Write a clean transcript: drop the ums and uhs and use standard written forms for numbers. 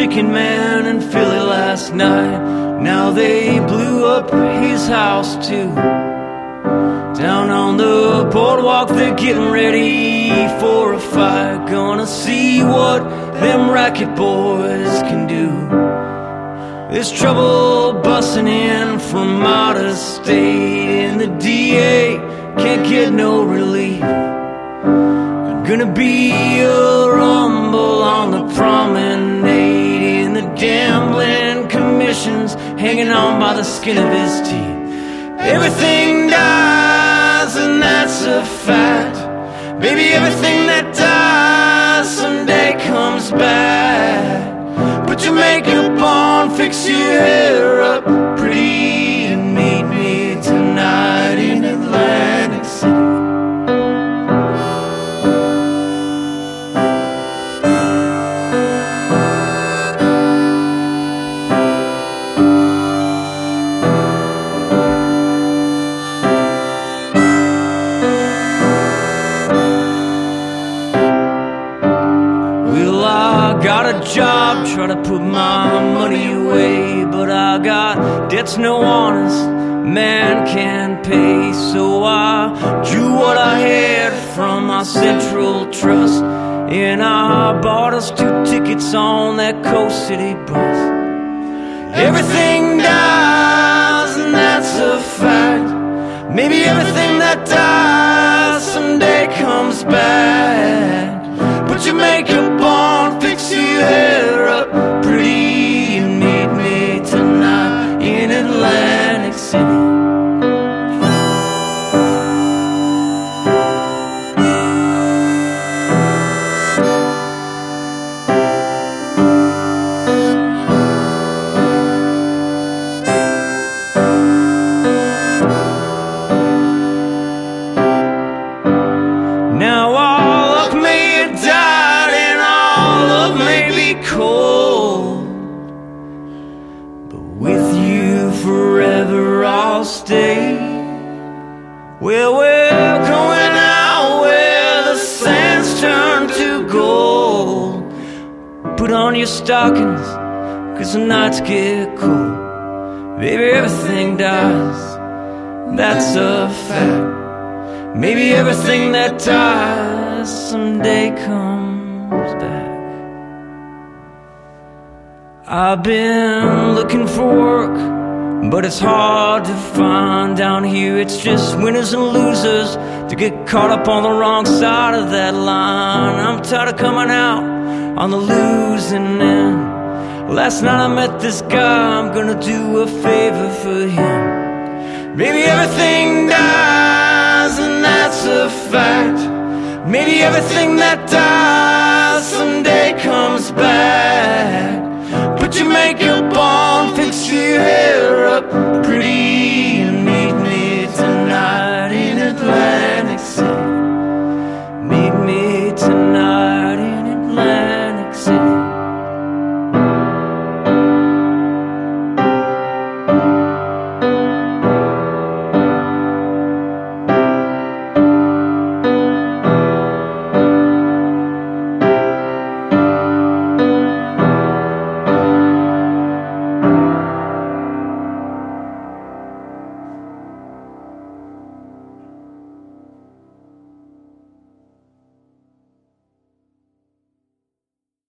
Chicken Man in Philly last night. Now they blew up his house too. Down on the boardwalk they're getting ready for a fight. Gonna see what them racket boys can do. There's trouble busting in from out of state, and the DA can't get no relief. Gonna be a rumble on the promenade, and the gambling commission's hanging on by the skin of his teeth. Everything dies, and that's a fact. Baby, everything that dies someday comes back. Put your makeup on, fix your hair up pretty, and meet me tonight in Atlantic City. Got a job, try to put my money away, but I got debts no honest man can pay. So I drew what I had from my Central Trust, and I bought us 2 tickets on that Coast City bus. Everything dies, and that's a fact. Maybe everything that dies someday comes back. Put your makeup on, fix your hair up pretty, and meet me tonight in Atlantic City. Now all of me died, and all of me be cold, but with you forever I'll stay. Well, we're going out where the sands turn to gold. Put on your stockings, 'cause the nights get cold. Baby, everything dies, that's a fact. Maybe everything that dies someday comes back. I've been looking for work, but it's hard to find down here. It's just winners and losers to get caught up on the wrong side of that line. I'm tired of coming out on the losing end. Last night I met this guy, I'm gonna do a favor for him. Maybe everything dies, and that's a fact. Maybe everything that dies someday comes back. Put your makeup